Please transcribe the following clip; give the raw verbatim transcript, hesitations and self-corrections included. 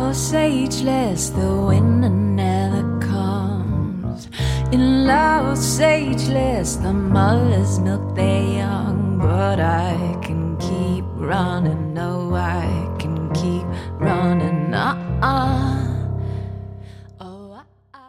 love's ageless, the winter never comes. In love's ageless, the mothers milk their young, but I can keep running